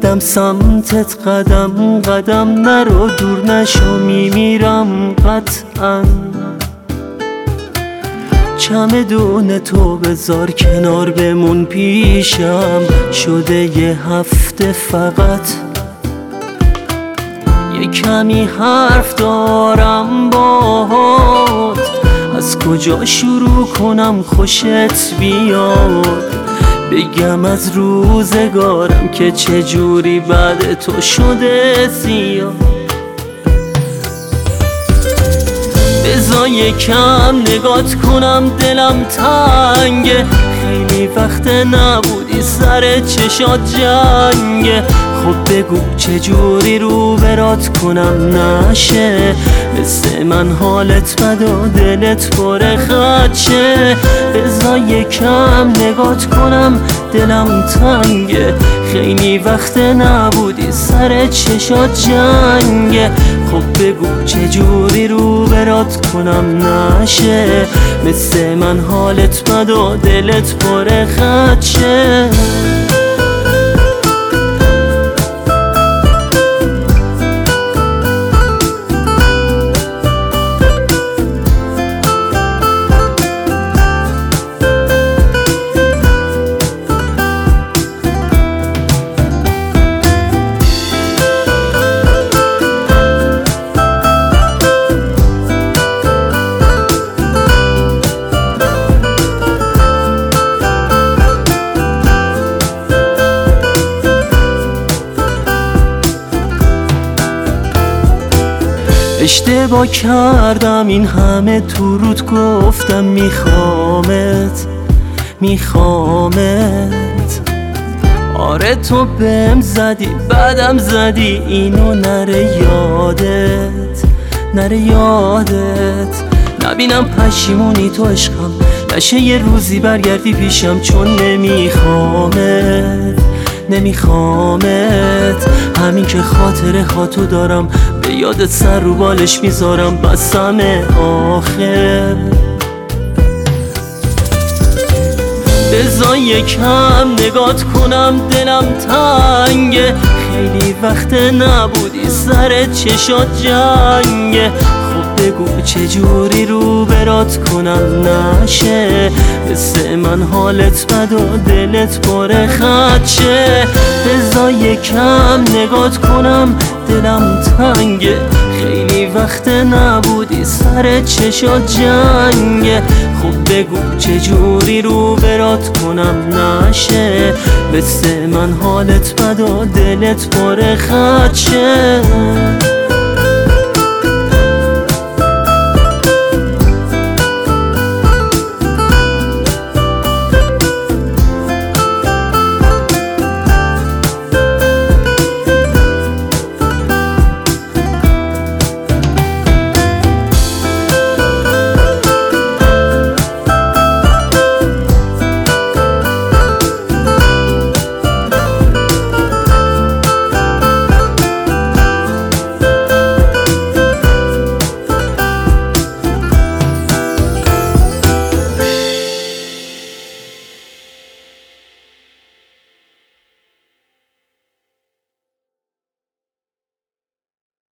میادم سمتت قدم قدم، نرو دور نشو میمیرم قطعا. چمدون تو بذار کنار بمون پیشم، شده یه هفته فقط. یه کمی حرف دارم باهات، از کجا شروع کنم خوشت بیاد؟ بگم از روزگارم که چجوری بعد تو شده زیاد. بذار یکم نگات کنم دلم تنگه، خیلی وقت نبودی سر چشات جنگه. خب بگو چجوری رو برات کنم نشه، مثل من حالت بد و دلت پر خدشه. بذار یکم نگات کنم دلم تنگه، خیلی وقت نبودی سر چشات جنگه. خب بگو چجوری رو برات کنم نشه، مثل من حالت بد و دلت پر خدشه. اشتباه کردم این همه تو رود گفتم میخوامت. آره تو بهم زدی بعدم زدی، اینو نره یادت. نبینم پشیمونی تو عشقم، نشه یه روزی برگردی پیشم، چون نمیخوامت. همین که خاطراتو دارم به یادت سر رو بالش میذارم، بسم آخر. بذار یکم نگات کنم دلم تنگه، خیلی وقت نبودی سر چشات جنگه. خب بگو چجوری رو برات کنم نشه، مثل من حالت بد و دلت پر خدشه. بذار یکم نگات کنم دلم تنگه، خیلی وقت نبودی سر چشات جنگه. خب بگو چجوری رو برات کنم نشه، مثل من حالت بد و دلت پر خدشه.